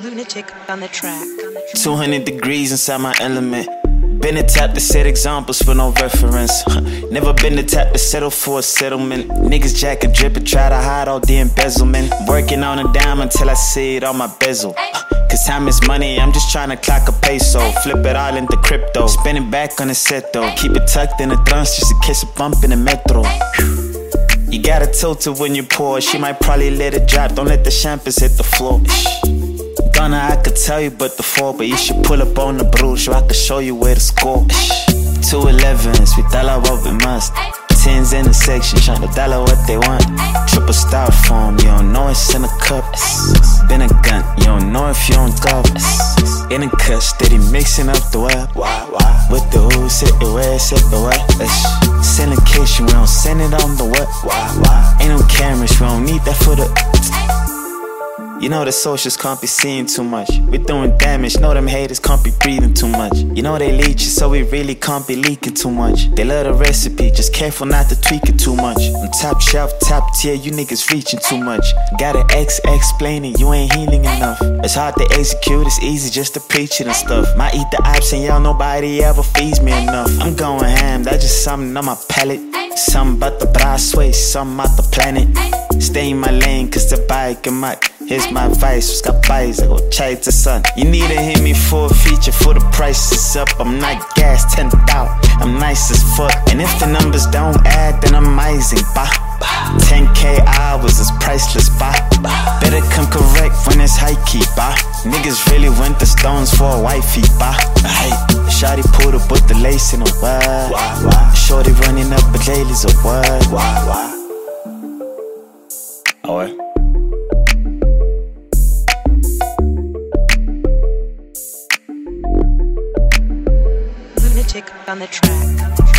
Lunatic on the track. 200 degrees inside my element. Been the type to set examples for no reference. Never been the type to settle for a settlement. Niggas jack and drip and try to hide all the embezzlement. Working on a dime until I see it on my bezel. Cause time is money, I'm just trying to clock a peso. Flip it all into crypto. Spinning back on the set though. Keep it tucked in the trunks just in case a bump in the metro. You gotta tilt it when you pour. She might probably let it drop. Don't let the champers hit the floor. Gonna, I could tell you but the fall. But you should pull up on the bruise so I can show you where to score. 211s, we tell her what we must. 10s in the section, tryna tell her what they want. Triple styrofoam, you don't know it's in a cup. Been a gun, you don't know if you don't golf. In a cut, steady mixing up the web. With the who's, hit the west, hit the west. Syndication, we don't send it on the web. Ain't no cameras, we don't need that for the. You know the socials can't be seeing too much. We doing damage, know them haters can't be breathing too much. You know they leech you, so we really can't be leaking too much. They love the recipe, just careful not to tweak it too much. On top shelf, top tier, you niggas reaching too much. Gotta explain it, you ain't healing enough. It's hard to execute, it's easy just to preach it and stuff. Might eat the ops and y'all, nobody ever feeds me enough. I'm going ham, that's just something on my palate. Something about the Brasway, something out the planet. Stay in my lane, cause the bike and my. Here's my advice, who's got bias, I go chai to sun. You need to hit me for a feature, for the price is up. I'm not gas, 10,000, I'm nice as fuck. And if the numbers don't add, then I'm amazing, bah. 10K hours is priceless, bah. Better come correct when it's high key, bah. Niggas really went the stones for a wifey, bah. Hey, shawty pulled up with the lace in a word. Shorty running up a ladies a word. Oh, ouais. Lunatic on the track.